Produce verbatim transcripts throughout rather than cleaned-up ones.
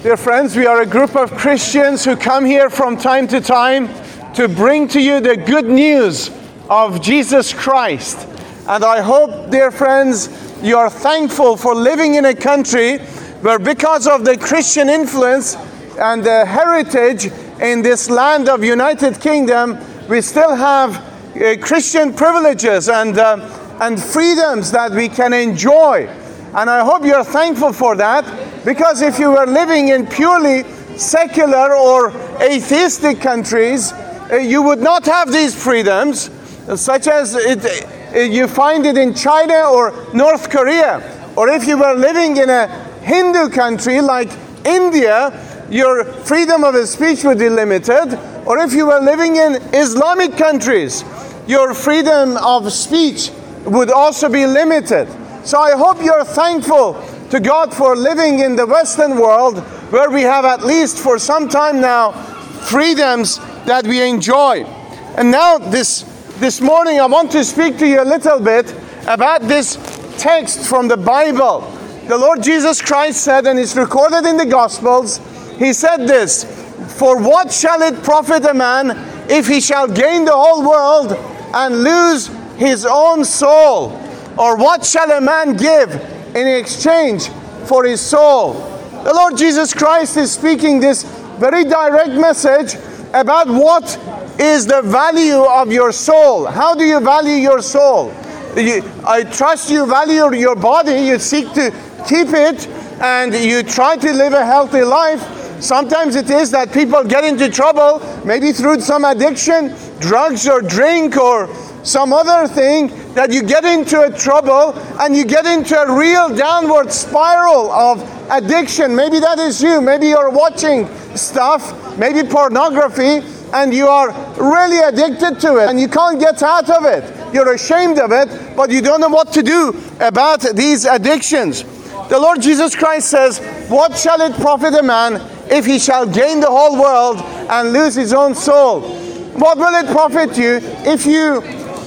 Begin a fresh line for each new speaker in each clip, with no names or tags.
Dear friends, we are a group of Christians who come here from time to time to bring to you the good news of Jesus Christ. And I hope, dear friends, you are thankful for living in a country where, because of the Christian influence and the heritage in this land of United Kingdom, we still have uh, Christian privileges and, uh, and freedoms that we can enjoy. And I hope you're thankful for that, because if you were living in purely secular or atheistic countries, uh, you would not have these freedoms, such as it, uh, you find it in China or North Korea. Or if you were living in a Hindu country like India, your freedom of speech would be limited. Or if you were living in Islamic countries, your freedom of speech would also be limited. So I hope you're thankful to God for living in the Western world, where we have, at least for some time now, freedoms that we enjoy. And now this, this morning I want to speak to you a little bit about this text from the Bible. The Lord Jesus Christ said, and it's recorded in the Gospels, He said this, "For what shall it profit a man if he shall gain the whole world and lose his own soul? Or what shall a man give in exchange for his soul?" The Lord Jesus Christ is speaking this very direct message about what is the value of your soul. How do you value your soul? You, I trust you value your body. You seek to keep it and you try to live a healthy life. Sometimes it is that people get into trouble, maybe through some addiction, drugs or drink or some other thing, that you get into a trouble and you get into a real downward spiral of addiction. Maybe that is you. Maybe you're watching stuff, maybe pornography, and you are really addicted to it and you can't get out of it. You're ashamed of it, but you don't know what to do about these addictions. The Lord Jesus Christ says, "What shall it profit a man if he shall gain the whole world and lose his own soul?" What will it profit you if you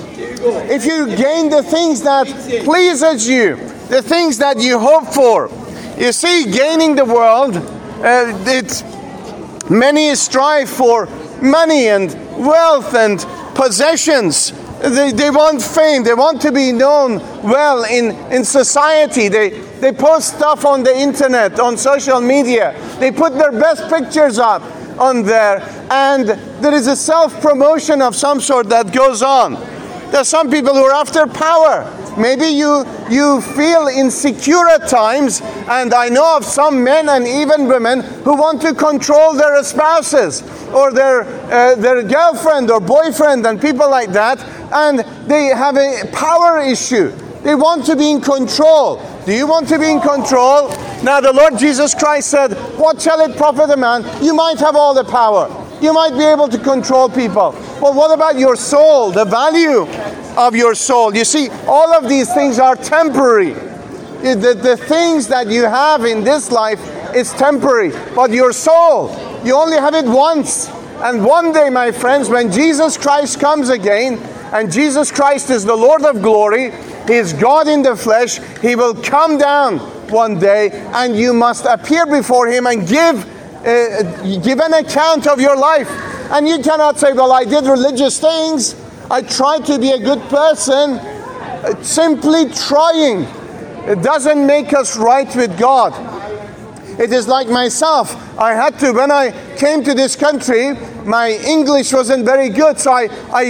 If you gain the things that pleases you, the things that you hope for? You see, gaining the world, uh, it's many strive for money and wealth and possessions. They, they want fame. They want to be known well in, in society. They, they post stuff on the internet, on social media. They put their best pictures up on there. And there is a self-promotion of some sort that goes on. There are some people who are after power. Maybe you you feel insecure at times, and I know of some men and even women who want to control their spouses or their uh, their girlfriend or boyfriend and people like that, and they have a power issue. They want to be in control. Do you want to be in control? Now the Lord Jesus Christ said, "What shall it profit a man?" You might have all the power. You might be able to control people. But what about your soul, the value of your soul? You see, all of these things are temporary. The, the things that you have in this life is temporary. But your soul, you only have it once. And one day, my friends, when Jesus Christ comes again, and Jesus Christ is the Lord of glory, He is God in the flesh, He will come down one day, and you must appear before Him and give Uh, give an account of your life. And you cannot say, "Well, I did religious things, I tried to be a good person." Uh, simply trying, it doesn't make us right with God. It is like myself. I had to, when I came to this country, my English wasn't very good, so I, I,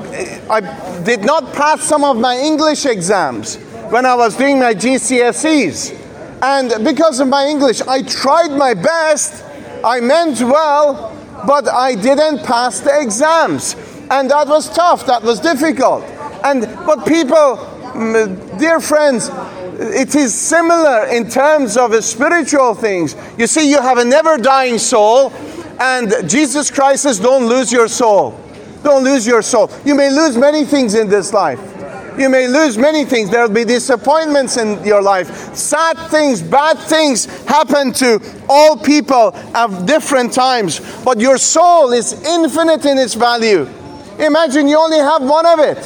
I did not pass some of my English exams when I was doing my G C S Es. And because of my English, I tried my best, I meant well, but I didn't pass the exams. And that was tough, that was difficult. And but people, dear friends, it is similar in terms of spiritual things. You see, you have a never-dying soul, and Jesus Christ says, "Don't lose your soul. Don't lose your soul." You may lose many things in this life. You may lose many things. There will be disappointments in your life. Sad things, bad things happen to all people at different times. But your soul is infinite in its value. Imagine you only have one of it.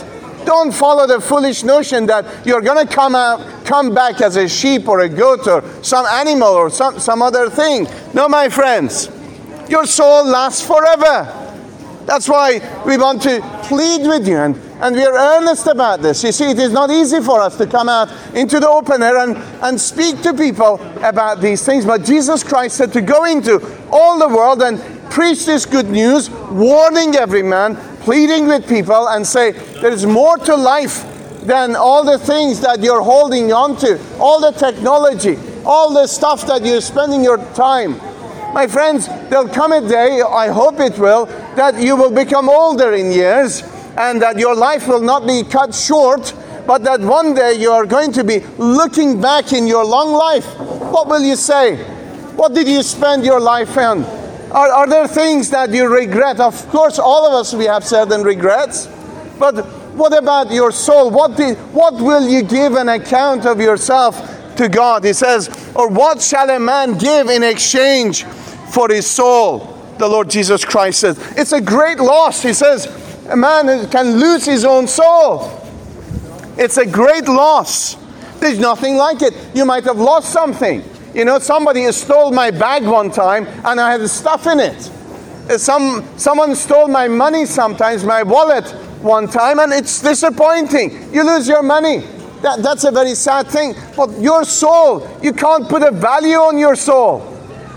Don't follow the foolish notion that you're going to come out, come back as a sheep or a goat or some animal or some, some other thing. No, my friends, your soul lasts forever. That's why we want to plead with you, and, and we are earnest about this. You see, it is not easy for us to come out into the open air and, and speak to people about these things. But Jesus Christ said to go into all the world and preach this good news, warning every man, pleading with people, and say there is more to life than all the things that you're holding on to, all the technology, all the stuff that you're spending your time. My friends, there'll come a day, I hope it will, that you will become older in years and that your life will not be cut short, but that one day you are going to be looking back in your long life. What will you say? What did you spend your life on? Are, are there things that you regret? Of course, all of us, we have certain regrets. But what about your soul? What, did, what will you give an account of yourself to God? He says, or what shall a man give in exchange for his soul? The Lord Jesus Christ says, it's a great loss. He says, a man can lose his own soul. It's a great loss. There's nothing like it. You might have lost something. You know, somebody stole my bag one time and I had stuff in it. Some, someone stole my money sometimes, my wallet one time, and it's disappointing. You lose your money. That, that's a very sad thing. But your soul, you can't put a value on your soul.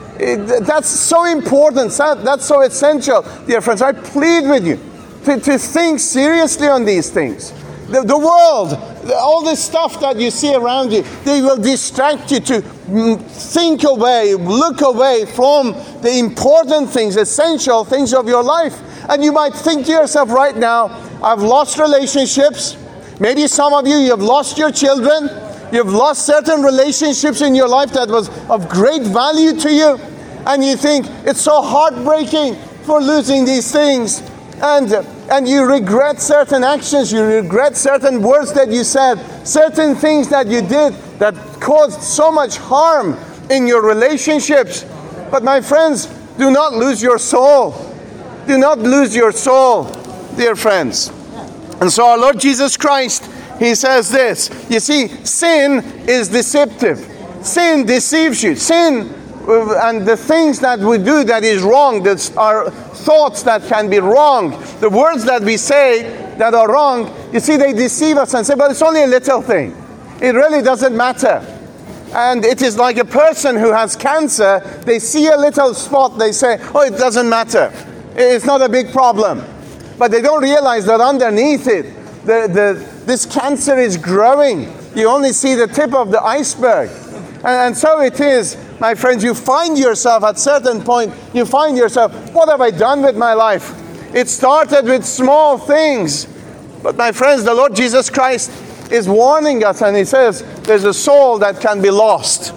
It, that's so important. That's so essential. Dear friends, I plead with you to, to think seriously on these things. The, the world, all the stuff that you see around you, they will distract you to think away, look away from the important things, essential things of your life. And you might think to yourself right now, I've lost relationships. Maybe some of you, you've lost your children. You've lost certain relationships in your life that was of great value to you. And you think it's so heartbreaking for losing these things. And, and you regret certain actions. You regret certain words that you said. Certain things that you did that caused so much harm in your relationships. But my friends, do not lose your soul. Do not lose your soul, dear friends. And so our Lord Jesus Christ, He says this. You see, sin is deceptive. Sin deceives you. Sin and the things that we do that is wrong, that are thoughts that can be wrong, the words that we say that are wrong, you see, they deceive us and say, but it's only a little thing. It really doesn't matter. And it is like a person who has cancer. They see a little spot, they say, oh, it doesn't matter. It's not a big problem. But they don't realize that underneath it, the, the, this cancer is growing. You only see the tip of the iceberg. And, and so it is, my friends, you find yourself at a certain point, you find yourself, what have I done with my life? It started with small things. But my friends, the Lord Jesus Christ is warning us, and He says, there's a soul that can be lost.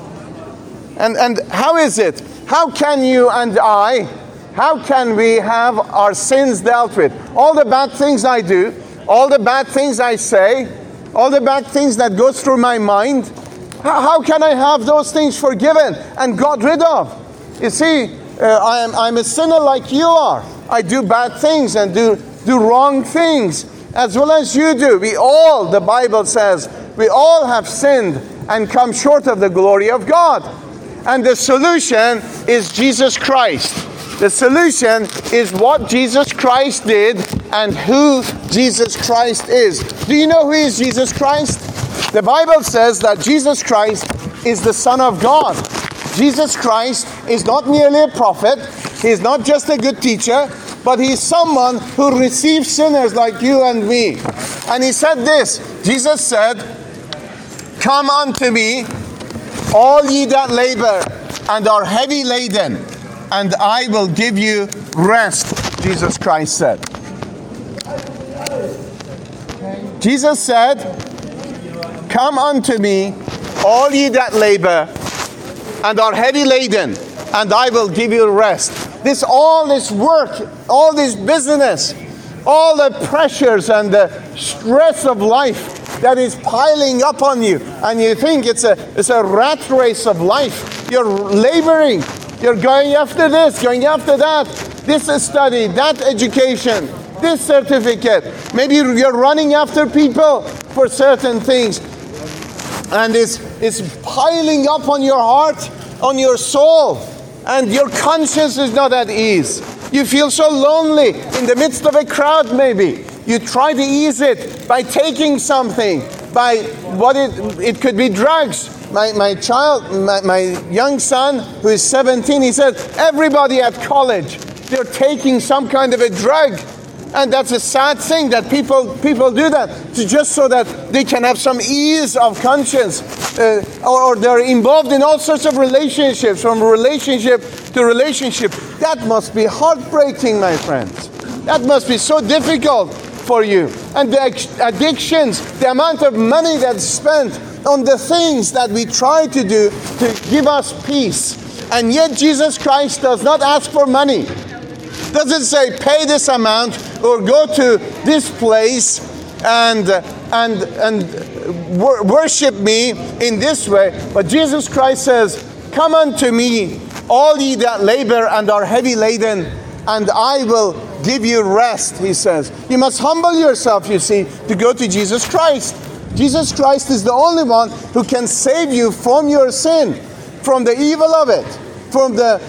And, and how is it? How can you and I, how can we have our sins dealt with? All the bad things I do, all the bad things I say, all the bad things that go through my mind, how, how can I have those things forgiven and got rid of? You see, uh, I am, I'm a sinner like you are. I do bad things and do, do wrong things as well as you do. We all, the Bible says, we all have sinned and come short of the glory of God. And the solution is Jesus Christ. The solution is what Jesus Christ did and who Jesus Christ is. Do you know who is Jesus Christ? The Bible says that Jesus Christ is the Son of God. Jesus Christ is not merely a prophet. He is not just a good teacher, but He is someone who receives sinners like you and me. And He said this. Jesus said, "Come unto me, all ye that labor and are heavy laden, and I will give you rest," Jesus Christ said. Jesus said, "Come unto me, all ye that labor and are heavy laden, and I will give you rest." This, all this work, all this business, all the pressures and the stress of life that is piling up on you, and you think it's a, it's a rat race of life. You're laboring. You're going after this, going after that, this study, that education. this certificate. Maybe you're running after people for certain things, and it's, it's piling up on your heart, on your soul, and your conscience is not at ease. You feel so lonely in the midst of a crowd maybe. You try to ease it by taking something, by what it, it could be drugs. My, my child, my, my young son, who is seventeen, he said, everybody at college, they're taking some kind of a drug. And that's a sad thing that people people do that to just so that they can have some ease of conscience, uh, or, or they're involved in all sorts of relationships, from relationship to relationship. That must be heartbreaking, my friends. That must be so difficult for you. And the addictions, the amount of money that's spent on the things that we try to do to give us peace. And yet Jesus Christ does not ask for money. Doesn't say pay this amount or go to this place and and and wor- worship me in this way. But Jesus Christ says, "Come unto me, all ye that labor and are heavy laden, and I will give you rest," he says. You must humble yourself, you see, to go to Jesus Christ. Jesus Christ is the only one who can save you from your sin, from the evil of it, from the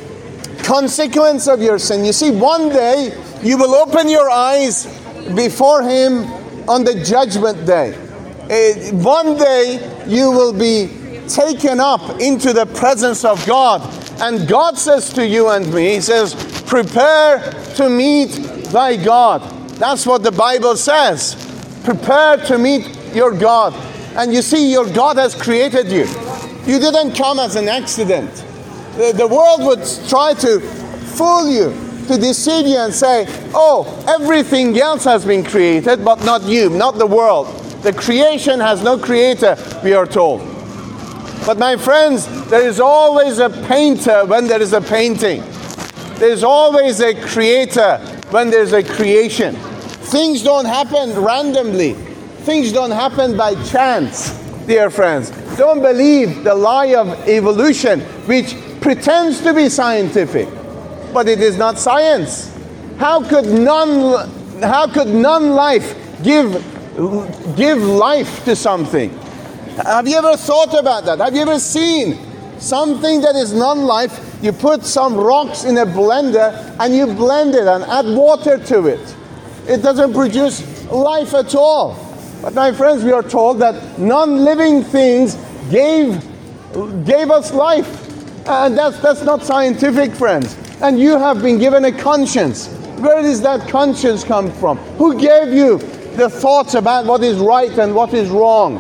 consequence of your sin. You see, one day you will open your eyes before Him on the judgment day. Uh, one day you will be taken up into the presence of God. And God says to you and me, He says, prepare to meet thy God. That's what the Bible says. Prepare to meet your God. And you see, your God has created you. You didn't come as an accident. The, the world would try to fool you, to deceive you and say, oh, everything else has been created, but not you, not the world. The creation has no creator, we are told. But my friends, there is always a painter when there is a painting. There's always a creator when there's a creation. Things don't happen randomly. Things don't happen by chance, dear friends. Don't believe the lie of evolution, which pretends to be scientific, but it is not science. How could non, how could non-life give, give life to something? Have you ever thought about that? Have you ever seen something that is non-life? You put some rocks in a blender and you blend it and add water to it. It doesn't produce life at all. But my friends, we are told that non-living things gave, gave us life. And that's, that's not scientific, friends. And you have been given a conscience. Where does that conscience come from? Who gave you the thoughts about what is right and what is wrong?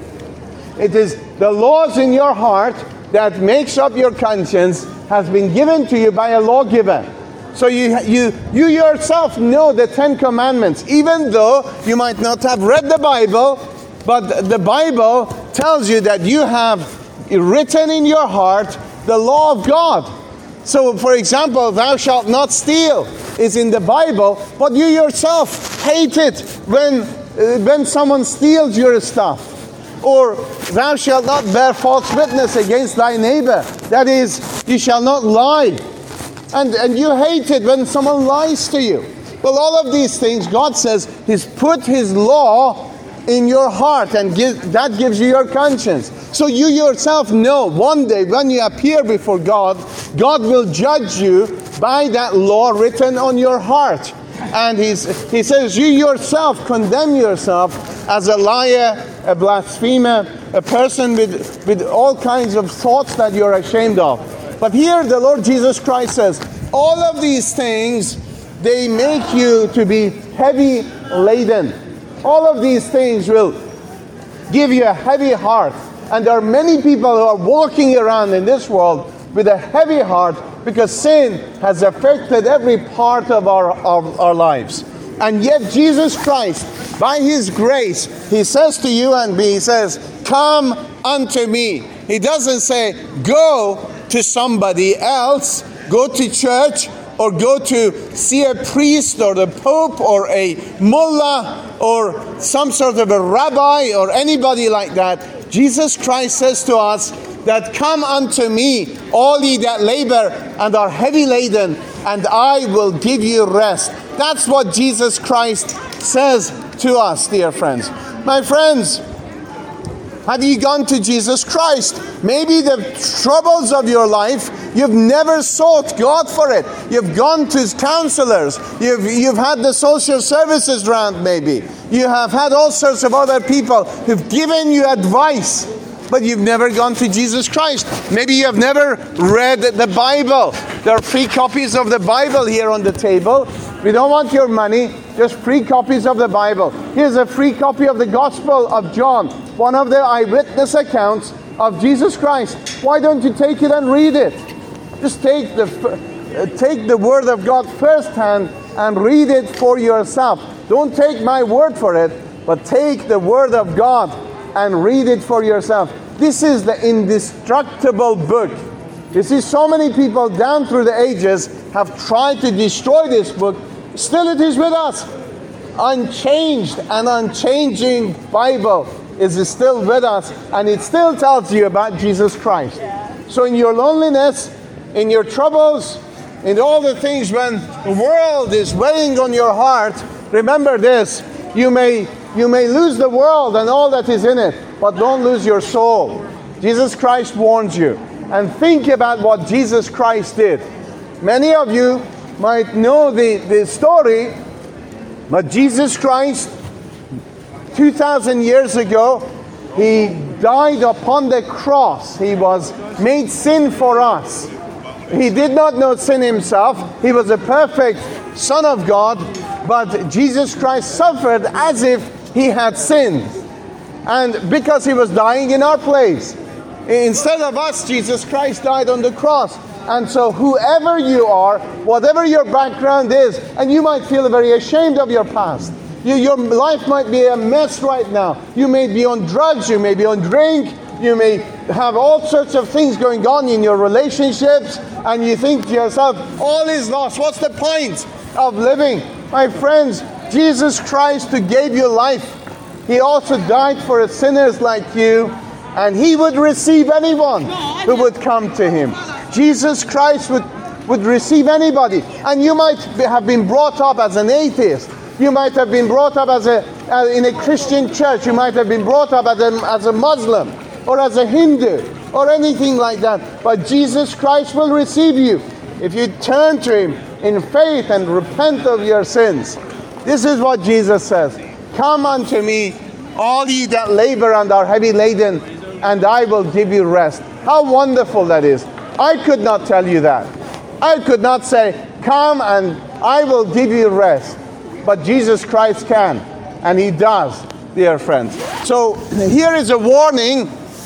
It is the laws in your heart that makes up your conscience has been given to you by a lawgiver. So you, you, you yourself know the Ten Commandments, even though you might not have read the Bible, but the Bible tells you that you have written in your heart the law of God. So, for example, thou shalt not steal is in the Bible, but you yourself hate it when, uh, when someone steals your stuff. Or, thou shalt not bear false witness against thy neighbor. That is, you shall not lie. And, and you hate it when someone lies to you. Well, all of these things, God says, He's put His law in your heart, and give, that gives you your conscience. So you yourself know one day when you appear before God, God will judge you by that law written on your heart. And he's, He says you yourself condemn yourself as a liar, a blasphemer, a person with, with all kinds of thoughts that you're ashamed of. But here the Lord Jesus Christ says, all of these things, they make you to be heavy laden. All of these things will give you a heavy heart. And there are many people who are walking around in this world with a heavy heart because sin has affected every part of our, of our lives. And yet Jesus Christ, by His grace, He says to you and me, He says, come unto me. He doesn't say, go to somebody else, go to church, or go to see a priest or the Pope or a mullah or some sort of a rabbi or anybody like that. Jesus Christ says to us, that come unto me, all ye that labor and are heavy laden, and I will give you rest. That's what Jesus Christ says to us, dear friends. My friends, have you gone to Jesus Christ? Maybe the troubles of your life, you've never sought God for it. You've gone to counselors. You've, you've had the social services round maybe. You have had all sorts of other people who've given you advice, but you've never gone to Jesus Christ. Maybe you have never read the Bible. There are free copies of the Bible here on the table. We don't want your money, just free copies of the Bible. Here's a free copy of the Gospel of John, one of the eyewitness accounts of Jesus Christ. Why don't you take it and read it? Just take the, uh, take the Word of God firsthand and read it for yourself. Don't take my word for it, but take the Word of God and read it for yourself. This is the indestructible book. You see, so many people down through the ages have tried to destroy this book. Still it is with us. Unchanged and unchanging Bible is still with us, and it still tells you about Jesus Christ. So in your loneliness, in your troubles, in all the things when the world is weighing on your heart, remember this: you may you may lose the world and all that is in it, but don't lose your soul. Jesus Christ warns you. And think about what Jesus Christ did. Many of you might know the, the story, but Jesus Christ, two thousand years ago, He died upon the cross. He was made sin for us. He did not know sin Himself. He was a perfect Son of God, but Jesus Christ suffered as if He had sinned. And because He was dying in our place. Instead of us, Jesus Christ died on the cross. And so whoever you are, whatever your background is, and you might feel very ashamed of your past. You, your life might be a mess right now. You may be on drugs, you may be on drink, you may have all sorts of things going on in your relationships, and you think to yourself, all is lost. What's the point of living? My friends, Jesus Christ, who gave you life, He also died for sinners like you, and He would receive anyone who would come to Him. Jesus Christ would, would receive anybody. And you might be, have been brought up as an atheist. You might have been brought up as a, uh, in a Christian church. You might have been brought up as a, as a Muslim or as a Hindu or anything like that. But Jesus Christ will receive you if you turn to Him in faith and repent of your sins. This is what Jesus says. Come unto me, all ye that labor and are heavy laden, and I will give you rest. How wonderful that is. I could not tell you that. I could not say, come and I will give you rest. But Jesus Christ can, and He does, dear friends. So here is a warning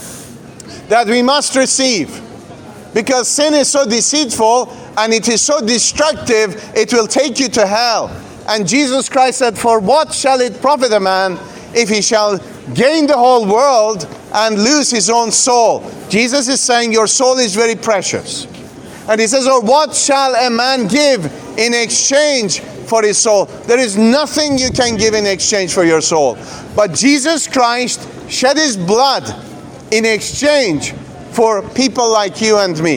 that we must receive. Because sin is so deceitful and it is so destructive, it will take you to hell. And Jesus Christ said, for what shall it profit a man if he shall gain the whole world and lose his own soul? Jesus is saying your soul is very precious. And He says, or what shall a man give in exchange for his soul? There is nothing you can give in exchange for your soul. But Jesus Christ shed His blood in exchange for people like you and me.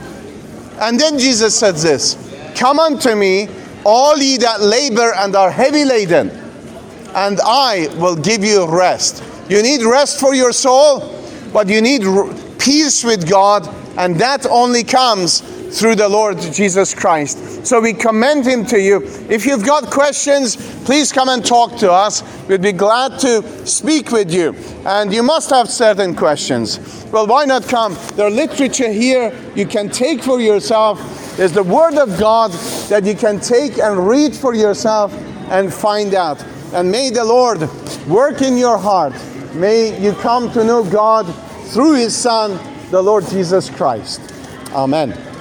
And then Jesus said this, come unto me, all ye that labor and are heavy laden, and I will give you rest. You need rest for your soul, but you need peace with God, and that only comes through the Lord Jesus Christ. So we commend Him to you. If you've got questions, please come and talk to us. We'd be glad to speak with you. And you must have certain questions. Well, why not come? There's literature here you can take for yourself. There's the Word of God that you can take and read for yourself and find out. And may the Lord work in your heart. May you come to know God through His Son, the Lord Jesus Christ. Amen.